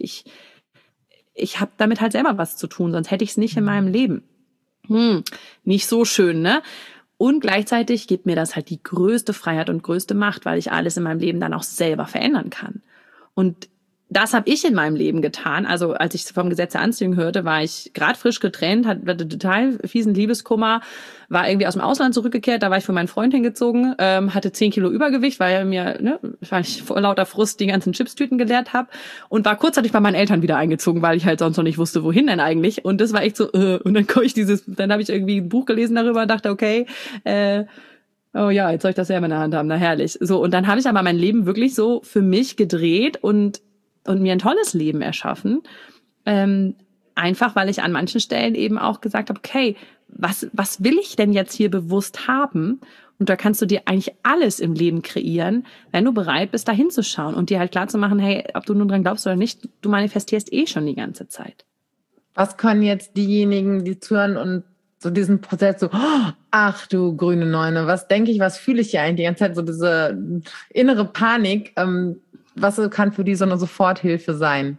ich habe damit halt selber was zu tun, sonst hätte ich es nicht in meinem Leben. Nicht so schön, ne? Und gleichzeitig gibt mir das halt die größte Freiheit und größte Macht, weil ich alles in meinem Leben dann auch selber verändern kann. Und das habe ich in meinem Leben getan. Also als ich vom Gesetz der Anziehung hörte, war ich gerade frisch getrennt, hatte total fiesen Liebeskummer, war irgendwie aus dem Ausland zurückgekehrt, da war ich für meinen Freund hingezogen, hatte 10 Kilo Übergewicht, weil ich vor lauter Frust die ganzen Chipstüten geleert habe und war kurzzeitig bei meinen Eltern wieder eingezogen, weil ich halt sonst noch nicht wusste, wohin denn eigentlich. Und das war echt so, und dann habe ich irgendwie ein Buch gelesen darüber und dachte, okay, oh ja, jetzt soll ich das selber in der Hand haben, na herrlich. So, und dann habe ich aber mein Leben wirklich so für mich gedreht und mir ein tolles Leben erschaffen. Einfach, weil ich an manchen Stellen eben auch gesagt habe, okay, was will ich denn jetzt hier bewusst haben? Und da kannst du dir eigentlich alles im Leben kreieren, wenn du bereit bist, da hinzuschauen und dir halt klar zu machen, hey, ob du nun dran glaubst oder nicht, du manifestierst schon die ganze Zeit. Was können jetzt diejenigen, die zuhören und so diesen Prozess so, ach du grüne Neune, was denke ich, was fühle ich hier eigentlich die ganze Zeit, so diese innere Panik, was kann für die so eine Soforthilfe sein?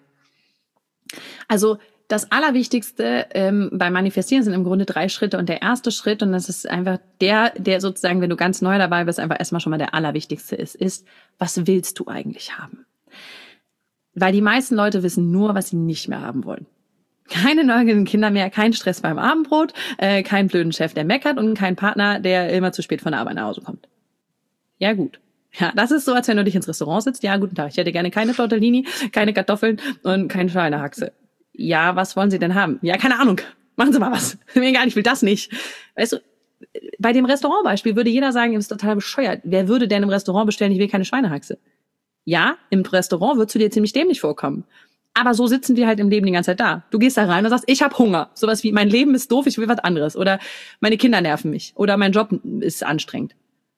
Also das Allerwichtigste beim Manifestieren sind im Grunde 3 Schritte und der erste Schritt, und das ist einfach der sozusagen, wenn du ganz neu dabei bist, einfach erstmal schon mal der Allerwichtigste ist, was willst du eigentlich haben? Weil die meisten Leute wissen nur, was sie nicht mehr haben wollen. Keine neugierigen Kinder mehr, kein Stress beim Abendbrot, keinen blöden Chef, der meckert und kein Partner, der immer zu spät von der Arbeit nach Hause kommt. Ja, gut. Ja, das ist so, als wenn du dich ins Restaurant sitzt. Ja, guten Tag, ich hätte gerne keine Tortellini, keine Kartoffeln und keine Schweinehaxe. Ja, was wollen Sie denn haben? Ja, keine Ahnung. Machen Sie mal was. Mir egal, ich will das nicht. Weißt du, bei dem Restaurantbeispiel würde jeder sagen, das ist total bescheuert. Wer würde denn im Restaurant bestellen, ich will keine Schweinehaxe? Ja, im Restaurant würdest du dir ziemlich dämlich vorkommen. Aber so sitzen wir halt im Leben die ganze Zeit da. Du gehst da rein und sagst, ich habe Hunger. Sowas wie, mein Leben ist doof, ich will was anderes. Oder meine Kinder nerven mich. Oder mein Job ist anstrengend.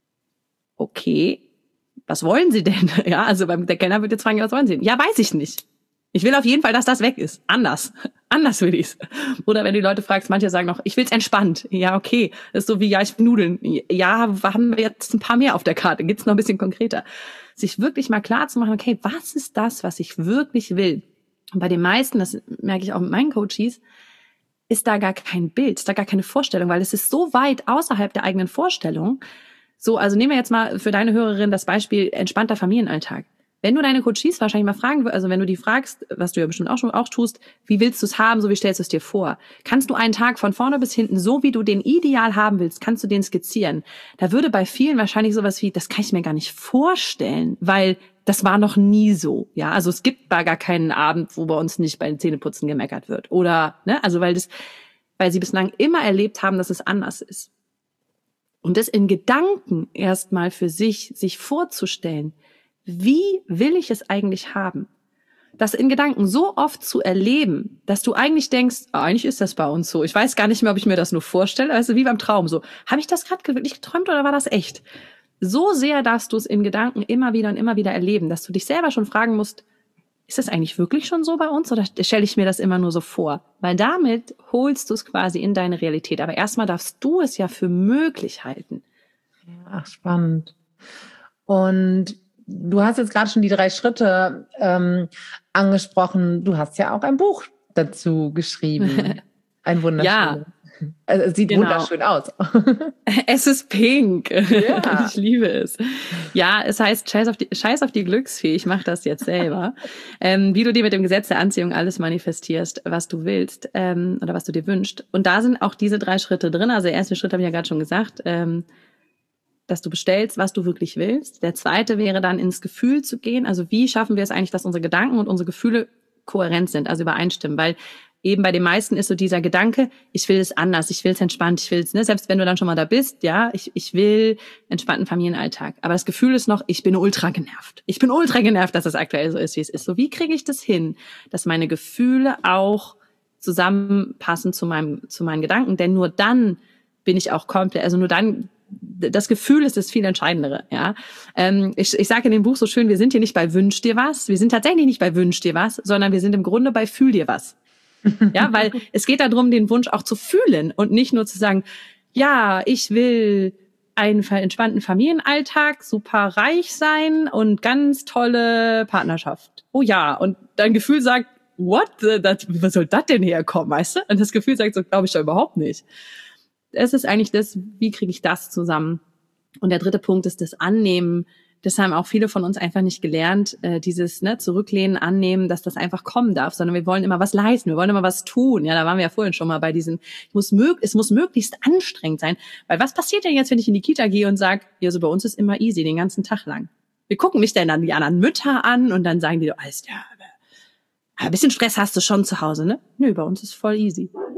Okay, was wollen Sie denn? Ja, also der Kellner wird jetzt fragen, was wollen Sie denn? Ja, weiß ich nicht. Ich will auf jeden Fall, dass das weg ist. Anders will ich's. Oder wenn du die Leute fragst, manche sagen noch, ich will's entspannt. Ja, okay. Das ist so wie, ja, ich will Nudeln. Ja, haben wir jetzt ein paar mehr auf der Karte? Gibt's noch ein bisschen konkreter? Sich wirklich mal klar zu machen, okay, was ist das, was ich wirklich will? Und bei den meisten, das merke ich auch mit meinen Coaches, ist da gar kein Bild, ist da gar keine Vorstellung, weil es ist so weit außerhalb der eigenen Vorstellung. So, also nehmen wir jetzt mal für deine Hörerin das Beispiel entspannter Familienalltag. Wenn du deine Coaches wahrscheinlich mal fragen, also wenn du die fragst, was du ja bestimmt auch tust, wie willst du es haben, so wie stellst du es dir vor? Kannst du einen Tag von vorne bis hinten, so wie du den ideal haben willst, kannst du den skizzieren? Da würde bei vielen wahrscheinlich sowas wie, das kann ich mir gar nicht vorstellen, weil das war noch nie so. Ja, also es gibt da gar keinen Abend, wo bei uns nicht bei den Zähneputzen gemeckert wird. Oder, ne, also weil sie bislang immer erlebt haben, dass es anders ist. Und das in Gedanken erstmal für sich vorzustellen, wie will ich es eigentlich haben? Das in Gedanken so oft zu erleben, dass du eigentlich denkst, eigentlich ist das bei uns so. Ich weiß gar nicht mehr, ob ich mir das nur vorstelle. Also wie beim Traum so. Habe ich das gerade wirklich geträumt oder war das echt? So sehr darfst du es in Gedanken immer wieder erleben, dass du dich selber schon fragen musst, ist das eigentlich wirklich schon so bei uns oder stelle ich mir das immer nur so vor? Weil damit holst du es quasi in deine Realität. Aber erstmal darfst du es ja für möglich halten. Ach, spannend. Und du hast jetzt gerade schon die 3 Schritte angesprochen. Du hast ja auch ein Buch dazu geschrieben. Ein wunderschönes. Ja. Also, es sieht wunderschön aus. Es ist pink. Ja. Ich liebe es. Ja, es heißt Scheiß auf die Glücksfee. Ich mache das jetzt selber. Wie du dir mit dem Gesetz der Anziehung alles manifestierst, was du willst oder was du dir wünschst. Und da sind auch diese 3 Schritte drin. Also der erste Schritt habe ich ja gerade schon gesagt, dass du bestellst, was du wirklich willst. Der zweite wäre dann ins Gefühl zu gehen. Also wie schaffen wir es eigentlich, dass unsere Gedanken und unsere Gefühle kohärent sind, also übereinstimmen, weil eben bei den meisten ist so dieser Gedanke, ich will es anders, ich will es entspannt, ich will es, ne, selbst wenn du dann schon mal da bist, ja, ich will entspannten Familienalltag. Aber das Gefühl ist noch, ich bin ultra genervt. Ich bin ultra genervt, dass das aktuell so ist, wie es ist. So, wie kriege ich das hin, dass meine Gefühle auch zusammenpassen zu meinen Gedanken? Denn nur dann bin ich auch komplett, also nur dann, das Gefühl ist das viel Entscheidendere, ja. Ich sage in dem Buch so schön, wir sind hier nicht bei Wünsch dir was, wir sind tatsächlich nicht bei Wünsch dir was, sondern wir sind im Grunde bei Fühl dir was. Ja, weil es geht darum, den Wunsch auch zu fühlen und nicht nur zu sagen, ja, ich will einen entspannten Familienalltag, super reich sein und ganz tolle Partnerschaft. Oh ja, und dein Gefühl sagt, what? Was soll das denn herkommen, weißt du? Und das Gefühl sagt, so glaube ich doch überhaupt nicht. Es ist eigentlich das, wie kriege ich das zusammen? Und der dritte Punkt ist das Annehmen. Das haben auch viele von uns einfach nicht gelernt, dieses Zurücklehnen, Annehmen, dass das einfach kommen darf, sondern wir wollen immer was leisten, wir wollen immer was tun. Ja, da waren wir ja vorhin schon mal bei diesem, es muss möglichst anstrengend sein. Weil was passiert denn jetzt, wenn ich in die Kita gehe und sage, ja, so bei uns ist immer easy, den ganzen Tag lang. Wir gucken mich dann die anderen Mütter an und dann sagen die, alles ja, ein bisschen Stress hast du schon zu Hause, ne? Nö, bei uns ist voll easy.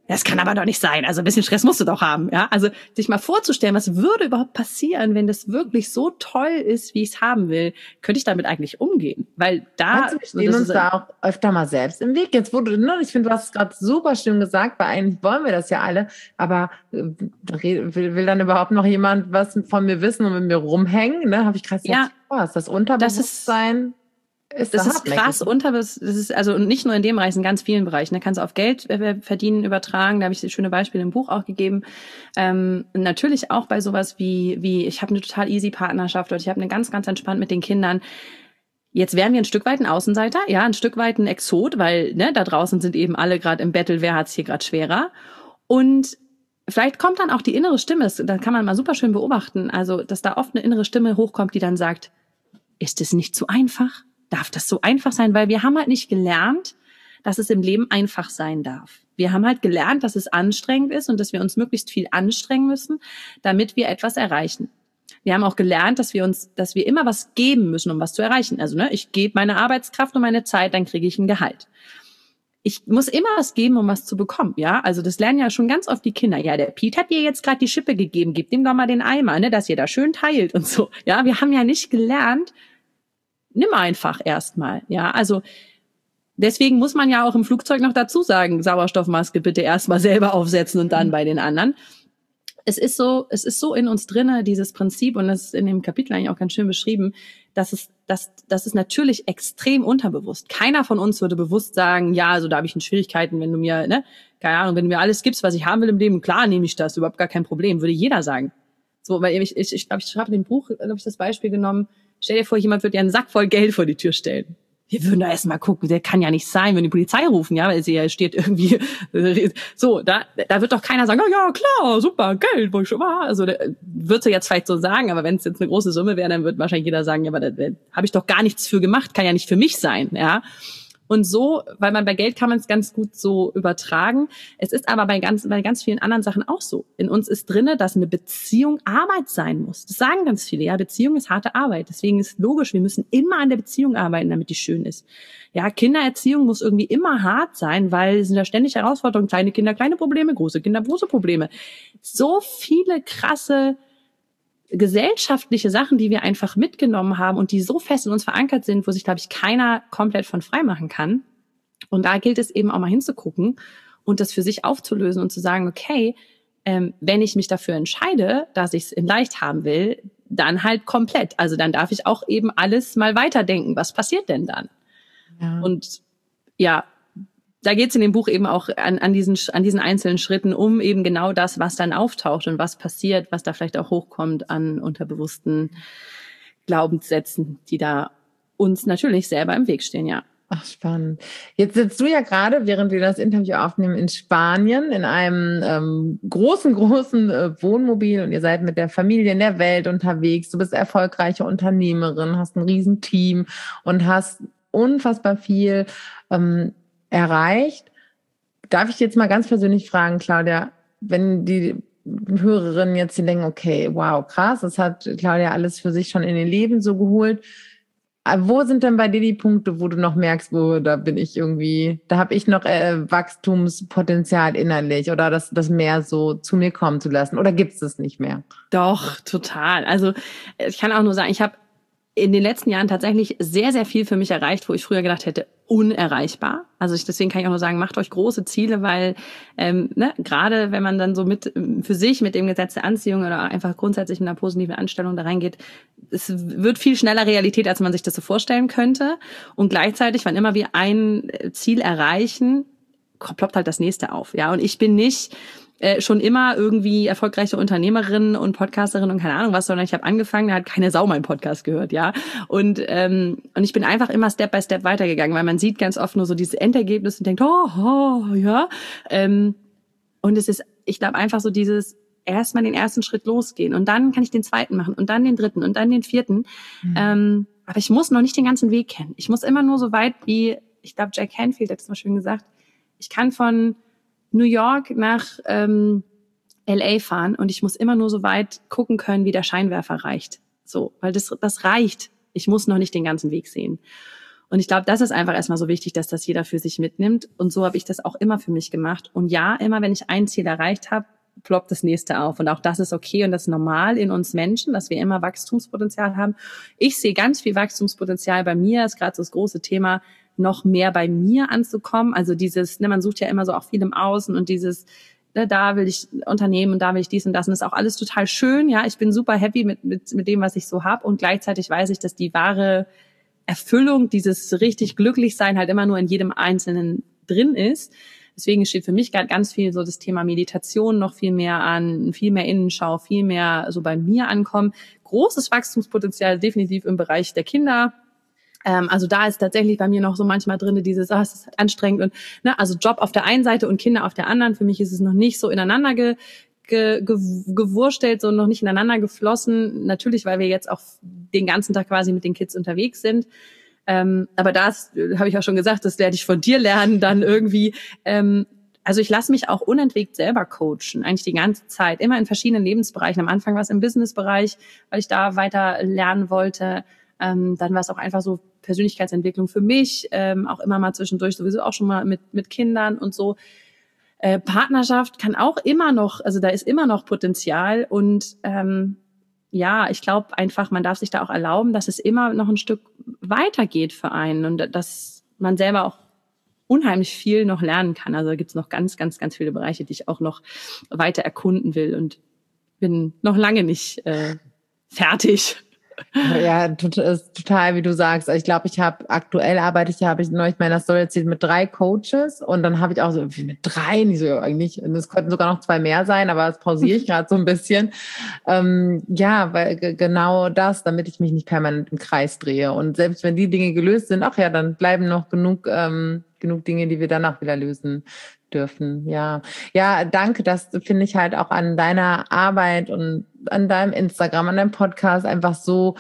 Das kann aber doch nicht sein. Also ein bisschen Stress musst du doch haben. Ja, also sich mal vorzustellen, was würde überhaupt passieren, wenn das wirklich so toll ist, wie ich es haben will, könnte ich damit eigentlich umgehen? Weil da wir stehen uns da auch öfter mal selbst im Weg. Jetzt wurde, ne, ich finde, du hast es gerade super schön gesagt, weil eigentlich wollen wir das ja alle, aber will dann überhaupt noch jemand was von mir wissen und mit mir rumhängen? Ne, habe ich gerade gesagt, was? Das Unterbewusstsein. Das ist krass, das ist also nicht nur in dem Bereich, in ganz vielen Bereichen. Da kannst du auf Geld verdienen übertragen. Da habe ich schöne Beispiele im Buch auch gegeben. Natürlich auch bei sowas wie ich habe eine total easy Partnerschaft oder ich habe eine ganz, ganz entspannt mit den Kindern. Jetzt wären wir ein Stück weit ein Außenseiter, ja, ein Stück weit ein Exot, weil da draußen sind eben alle gerade im Battle, wer hat's hier gerade schwerer. Und vielleicht kommt dann auch die innere Stimme, da kann man mal super schön beobachten, also dass da oft eine innere Stimme hochkommt, die dann sagt, ist es nicht zu einfach? Darf das so einfach sein? Weil wir haben halt nicht gelernt, dass es im Leben einfach sein darf. Wir haben halt gelernt, dass es anstrengend ist und dass wir uns möglichst viel anstrengen müssen, damit wir etwas erreichen. Wir haben auch gelernt, dass wir immer was geben müssen, um was zu erreichen. Also, ich gebe meine Arbeitskraft und meine Zeit, dann kriege ich ein Gehalt. Ich muss immer was geben, um was zu bekommen, ja? Also, das lernen ja schon ganz oft die Kinder. Ja, der Piet hat dir jetzt gerade die Schippe gegeben, gib dem doch mal den Eimer, dass ihr da schön teilt und so. Ja, wir haben ja nicht gelernt, nimm einfach erstmal, ja, also deswegen muss man ja auch im Flugzeug noch dazu sagen, Sauerstoffmaske bitte erstmal selber aufsetzen und dann bei den anderen. Es ist so in uns drinne, dieses Prinzip, und das ist in dem Kapitel eigentlich auch ganz schön beschrieben, das ist natürlich extrem unterbewusst. Keiner von uns würde bewusst sagen, ja, also da habe ich Schwierigkeiten, wenn du mir, keine Ahnung, wenn du mir alles gibst, was ich haben will im Leben, klar nehme ich das, überhaupt gar kein Problem, würde jeder sagen. So, weil ich glaube, ich habe in dem Buch, glaube ich, das Beispiel genommen. Stell dir vor, jemand würde dir einen Sack voll Geld vor die Tür stellen. Wir würden da erst mal gucken, der kann ja nicht sein, wenn die Polizei rufen, ja, weil sie ja steht irgendwie, so, da wird doch keiner sagen, ja, klar, super, Geld, wo ich schon mal, also, wird sie jetzt vielleicht so sagen, aber wenn es jetzt eine große Summe wäre, dann wird wahrscheinlich jeder sagen, ja, aber da habe ich doch gar nichts für gemacht, kann ja nicht für mich sein, ja. Und so, weil bei Geld kann man es ganz gut so übertragen. Es ist aber bei ganz vielen anderen Sachen auch so. In uns ist drinne, dass eine Beziehung Arbeit sein muss. Das sagen ganz viele. Ja, Beziehung ist harte Arbeit. Deswegen ist logisch, wir müssen immer an der Beziehung arbeiten, damit die schön ist. Ja, Kindererziehung muss irgendwie immer hart sein, weil es sind ja ständig Herausforderungen. Kleine Kinder, kleine Probleme, große Kinder, große Probleme. So viele krasse gesellschaftliche Sachen, die wir einfach mitgenommen haben und die so fest in uns verankert sind, wo sich, glaube ich, keiner komplett von frei machen kann. Und da gilt es eben auch mal hinzugucken und das für sich aufzulösen und zu sagen, okay, wenn ich mich dafür entscheide, dass ich es in leicht haben will, dann halt komplett. Also dann darf ich auch eben alles mal weiterdenken. Was passiert denn dann? Ja. Und ja, da geht es in dem Buch eben auch an diesen einzelnen Schritten um eben genau das, was dann auftaucht und was passiert, was da vielleicht auch hochkommt an unterbewussten Glaubenssätzen, die da uns natürlich selber im Weg stehen, ja. Ach, spannend. Jetzt sitzt du ja gerade, während wir das Interview aufnehmen, in Spanien in einem großen Wohnmobil und ihr seid mit der Familie in der Welt unterwegs. Du bist erfolgreiche Unternehmerin, hast ein Riesenteam und hast unfassbar viel erreicht. Darf ich jetzt mal ganz persönlich fragen, Claudia, wenn die Hörerinnen jetzt denken, okay, wow, krass, das hat Claudia alles für sich schon in ihr Leben so geholt. Wo sind denn bei dir die Punkte, wo du noch merkst, da habe ich noch Wachstumspotenzial innerlich oder das mehr so zu mir kommen zu lassen? Oder gibt es das nicht mehr? Doch, total. Also ich kann auch nur sagen, ich habe in den letzten Jahren tatsächlich sehr, sehr viel für mich erreicht, wo ich früher gedacht hätte, unerreichbar. Also deswegen kann ich auch nur sagen, macht euch große Ziele, weil gerade wenn man dann so für sich mit dem Gesetz der Anziehung oder einfach grundsätzlich mit einer positiven Anstellung da reingeht, es wird viel schneller Realität, als man sich das so vorstellen könnte. Und gleichzeitig, wann immer wir ein Ziel erreichen, ploppt halt das nächste auf. Ja, und ich bin nicht schon immer irgendwie erfolgreiche Unternehmerin und Podcasterin und keine Ahnung was, sondern ich habe angefangen, da hat keine Sau meinen Podcast gehört, ja. Und ich bin einfach immer Step by Step weitergegangen, weil man sieht ganz oft nur so dieses Endergebnis und denkt, ja. Und es ist, ich glaube, einfach so dieses erstmal den ersten Schritt losgehen und dann kann ich den zweiten machen und dann den dritten und dann den vierten. Mhm. Aber ich muss noch nicht den ganzen Weg kennen. Ich muss immer nur so weit wie, ich glaube, Jack Canfield hat es mal schön gesagt, ich kann von New York nach LA fahren und ich muss immer nur so weit gucken können, wie der Scheinwerfer reicht. So, weil das reicht. Ich muss noch nicht den ganzen Weg sehen. Und ich glaube, das ist einfach erstmal so wichtig, dass das jeder für sich mitnimmt. Und so habe ich das auch immer für mich gemacht. Und ja, immer wenn ich ein Ziel erreicht habe, ploppt das nächste auf. Und auch das ist okay und das ist normal in uns Menschen, dass wir immer Wachstumspotenzial haben. Ich sehe ganz viel Wachstumspotenzial bei mir, ist gerade so das große Thema, noch mehr bei mir anzukommen. Also dieses, man sucht ja immer so auch viel im Außen und dieses, da will ich Unternehmen und da will ich dies und das. Und das ist auch alles total schön. Ja, ich bin super happy mit dem, was ich so habe. Und gleichzeitig weiß ich, dass die wahre Erfüllung, dieses richtig glücklich sein halt immer nur in jedem Einzelnen drin ist. Deswegen steht für mich gerade ganz viel so das Thema Meditation noch viel mehr an, viel mehr Innenschau, viel mehr so bei mir ankommen. Großes Wachstumspotenzial definitiv im Bereich der Kinder. Also da ist tatsächlich bei mir noch so manchmal drin dieses, es ist anstrengend und also Job auf der einen Seite und Kinder auf der anderen. Für mich ist es noch nicht so ineinander gewurstelt, so noch nicht ineinander geflossen. Natürlich, weil wir jetzt auch den ganzen Tag quasi mit den Kids unterwegs sind. Aber das habe ich auch schon gesagt, das werde ich von dir lernen dann irgendwie. Also ich lasse mich auch unentwegt selber coachen, eigentlich die ganze Zeit, immer in verschiedenen Lebensbereichen. Am Anfang war es im Businessbereich, weil ich da weiter lernen wollte. Dann war es auch einfach so Persönlichkeitsentwicklung für mich, auch immer mal zwischendurch, sowieso auch schon mal mit Kindern und so. Partnerschaft kann auch immer noch, also da ist immer noch Potenzial und ich glaube einfach, man darf sich da auch erlauben, dass es immer noch ein Stück weitergeht für einen und dass man selber auch unheimlich viel noch lernen kann. Also da gibt's noch ganz, ganz, ganz viele Bereiche, die ich auch noch weiter erkunden will und bin noch lange nicht fertig. Ja, ist total, wie du sagst. Ich glaube, habe ich neulich meiner Story erzählt, mit 3 Coaches und dann habe ich auch so, mit 3, nicht so eigentlich, und es könnten sogar noch 2 mehr sein, aber das pausiere ich gerade so ein bisschen. Weil genau das, damit ich mich nicht permanent im Kreis drehe. Und selbst wenn die Dinge gelöst sind, dann bleiben noch genug Dinge, die wir danach wieder lösen dürfen. Ja, danke. Das finde ich halt auch an deiner Arbeit und an deinem Instagram, an deinem Podcast einfach so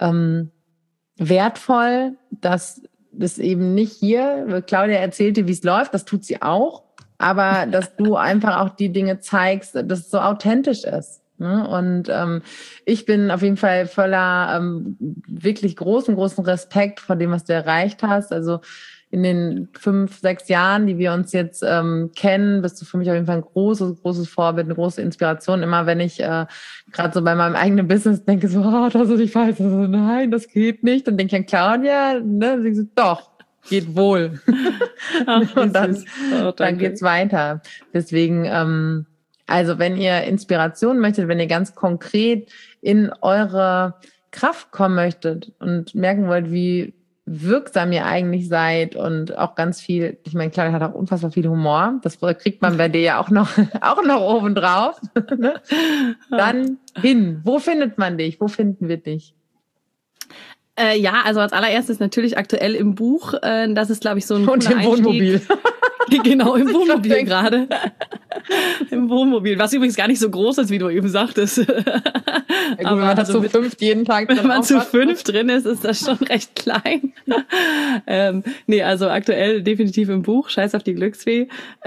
wertvoll, dass das eben nicht hier, Claudia erzählte, wie es läuft, das tut sie auch, aber dass du einfach auch die Dinge zeigst, dass es so authentisch ist. Und ich bin auf jeden Fall voller wirklich großen Respekt vor dem, was du erreicht hast. Also in den 5, 6 Jahren, die wir uns jetzt kennen, bist du für mich auf jeden Fall ein großes Vorbild, eine große Inspiration. Immer wenn ich gerade so bei meinem eigenen Business denke, so, das ist nicht falsch, also, nein, das geht nicht, dann denke ich an Claudia, sie so, doch, geht wohl. Ach, und dann geht's weiter. Deswegen, also wenn ihr Inspiration möchtet, wenn ihr ganz konkret in eure Kraft kommen möchtet und merken wollt, wie wirksam ihr eigentlich seid und auch ganz viel, ich meine, Claudia hat auch unfassbar viel Humor, das kriegt man bei dir ja auch noch oben drauf, ne? Dann wo findet man dich, wo finden wir dich? Also als allererstes natürlich aktuell im Buch, das ist glaube ich so ein und im Wohnmobil. Genau, im Wohnmobil gerade. Im Wohnmobil, was übrigens gar nicht so groß ist, wie du eben sagtest. Ja, gut, aber wenn man da zu 5 jeden Tag drin ist. Wenn man zu 5 drin ist, ist das schon recht klein. Also aktuell definitiv im Buch, Scheiß auf die Glücksfee.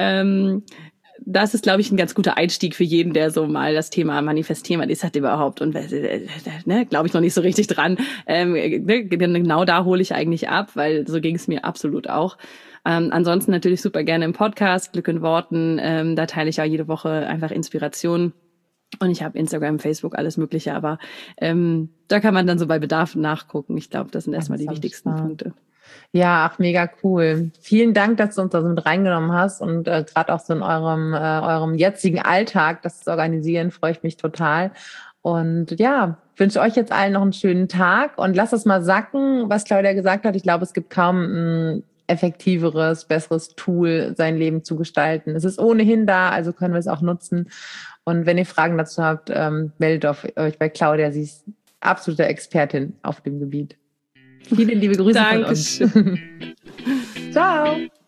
Das ist, glaube ich, ein ganz guter Einstieg für jeden, der so mal das Thema Manifestieren, was ist das überhaupt? Und glaube ich noch nicht so richtig dran. Genau da hole ich eigentlich ab, weil so ging es mir absolut auch. Ansonsten natürlich super gerne im Podcast, Glück in Worten. Da teile ich ja jede Woche einfach Inspiration. Und ich habe Instagram, Facebook, alles Mögliche. Aber da kann man dann so bei Bedarf nachgucken. Ich glaube, das sind erstmal die wichtigsten Punkte. Ja, mega cool. Vielen Dank, dass du uns da so mit reingenommen hast und gerade auch so in eurem jetzigen Alltag, das zu organisieren, freue ich mich total. Und wünsche euch jetzt allen noch einen schönen Tag und lasst es mal sacken, was Claudia gesagt hat. Ich glaube, es gibt kaum ein effektiveres, besseres Tool, sein Leben zu gestalten. Es ist ohnehin da, also können wir es auch nutzen. Und wenn ihr Fragen dazu habt, meldet euch bei Claudia. Sie ist absolute Expertin auf dem Gebiet. Viele liebe Grüße von uns. Dankeschön. Ciao.